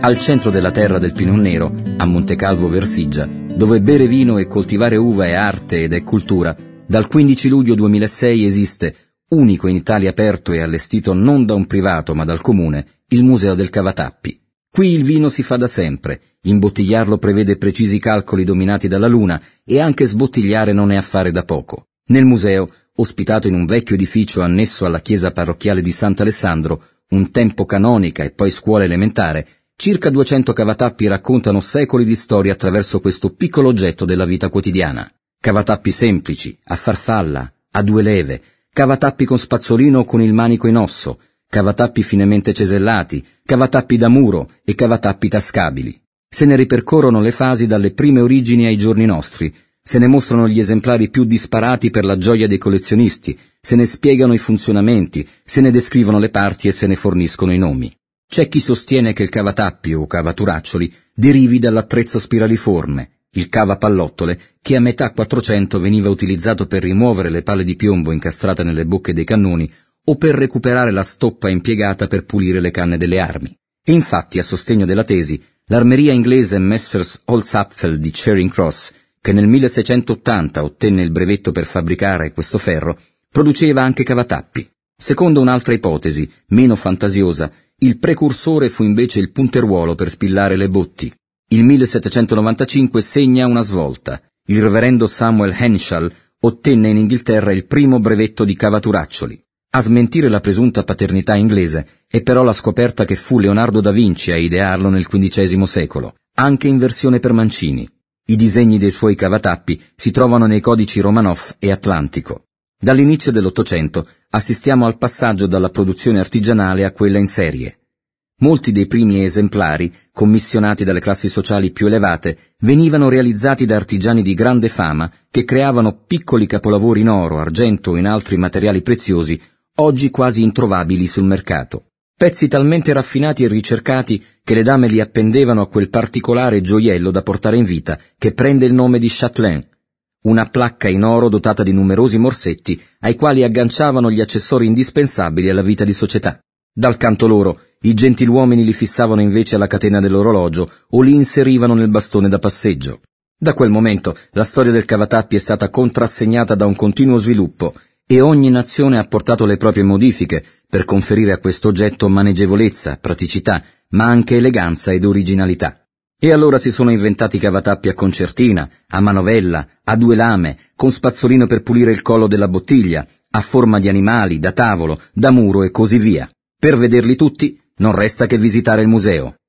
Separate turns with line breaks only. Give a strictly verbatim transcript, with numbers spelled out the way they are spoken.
Al centro della terra del Pinon Nero, a Montecalvo Versigia, dove bere vino e coltivare uva è arte ed è cultura, dal quindici luglio duemilasei esiste, unico in Italia aperto e allestito non da un privato ma dal comune, il Museo del Cavatappi. Qui il vino si fa da sempre, imbottigliarlo prevede precisi calcoli dominati dalla luna e anche sbottigliare non è affare da poco. Nel museo, ospitato in un vecchio edificio annesso alla chiesa parrocchiale di Sant'Alessandro, un tempo canonica e poi scuola elementare, circa duecento cavatappi raccontano secoli di storia attraverso questo piccolo oggetto della vita quotidiana. Cavatappi semplici, a farfalla, a due leve, cavatappi con spazzolino o con il manico in osso, cavatappi finemente cesellati, cavatappi da muro e cavatappi tascabili. Se ne ripercorrono le fasi dalle prime origini ai giorni nostri, se ne mostrano gli esemplari più disparati per la gioia dei collezionisti, se ne spiegano i funzionamenti, se ne descrivono le parti e se ne forniscono i nomi. C'è chi sostiene che il cavatappi o cavaturaccioli derivi dall'attrezzo spiraliforme, il cavapallottole, che a metà Quattrocento veniva utilizzato per rimuovere le palle di piombo incastrate nelle bocche dei cannoni o per recuperare la stoppa impiegata per pulire le canne delle armi. E infatti, a sostegno della tesi, l'armeria inglese Messrs. Holzapfel di Charing Cross, che nel milleseicentottanta ottenne il brevetto per fabbricare questo ferro, produceva anche cavatappi. Secondo un'altra ipotesi, meno fantasiosa, il precursore fu invece il punteruolo per spillare le botti. Il millesettecentonovantacinque segna una svolta. Il reverendo Samuel Henshall ottenne in Inghilterra il primo brevetto di cavaturaccioli. A smentire la presunta paternità inglese è però la scoperta che fu Leonardo da Vinci a idearlo nel quindicesimo secolo, anche in versione per mancini. I disegni dei suoi cavatappi si trovano nei codici Romanov e Atlantico. Dall'inizio dell'Ottocento assistiamo al passaggio dalla produzione artigianale a quella in serie. Molti dei primi esemplari, commissionati dalle classi sociali più elevate, venivano realizzati da artigiani di grande fama che creavano piccoli capolavori in oro, argento o in altri materiali preziosi, oggi quasi introvabili sul mercato. Pezzi talmente raffinati e ricercati che le dame li appendevano a quel particolare gioiello da portare in vita che prende il nome di châtelaine, una placca in oro dotata di numerosi morsetti ai quali agganciavano gli accessori indispensabili alla vita di società. Dal canto loro, i gentiluomini li fissavano invece alla catena dell'orologio o li inserivano nel bastone da passeggio. Da quel momento la storia del cavatappi è stata contrassegnata da un continuo sviluppo e ogni nazione ha portato le proprie modifiche per conferire a questo oggetto maneggevolezza, praticità, ma anche eleganza ed originalità. E allora si sono inventati cavatappi a concertina, a manovella, a due lame, con spazzolino per pulire il collo della bottiglia, a forma di animali, da tavolo, da muro e così via. Per vederli tutti non resta che visitare il museo.